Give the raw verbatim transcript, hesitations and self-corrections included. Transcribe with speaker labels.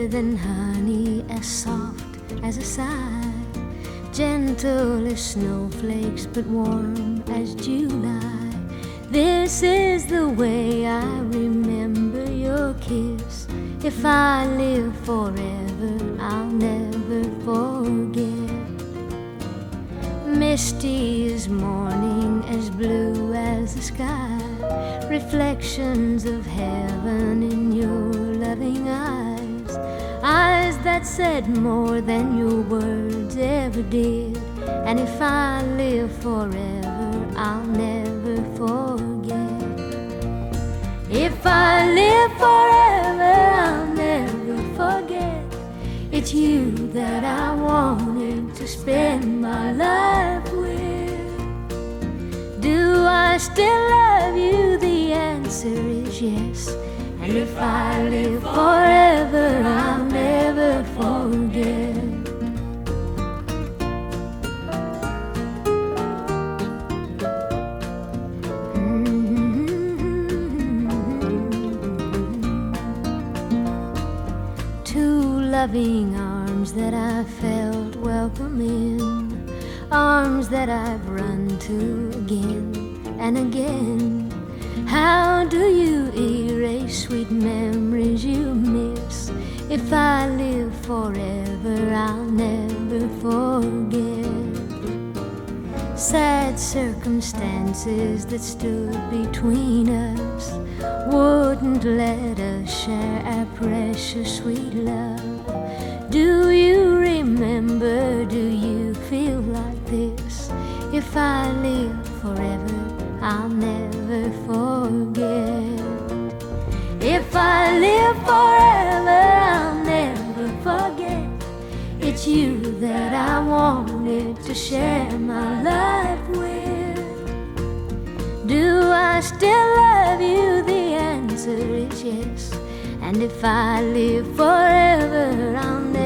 Speaker 1: sweeter than honey, as soft as a sigh, gentle as snowflakes, but warm as July. This is the way I remember your kiss. If I live forever, I'll never forget. Misty as morning, as blue as the sky, reflections of heaven in your loving eyes, eyes that said more than your words ever did. And if I live forever, I'll never forget. If I live forever, I'll never forget. It's you that I wanted to spend my life with. Do I still love you? The answer is yes. And if I live forever, I'll never forget. Loving arms that I felt welcome in, arms that I've run to again and again. How do you erase sweet memories you miss? If I live forever, I'll never forget. Sad circumstances that stood between us wouldn't let us share our precious sweet love. Do you remember, do you feel like this? If I live forever, I'll never forget. If I live forever, I'll never forget. It's you that I wanted to share my life with. Do I still love you? The answer is yes. And if I live forever, I'll never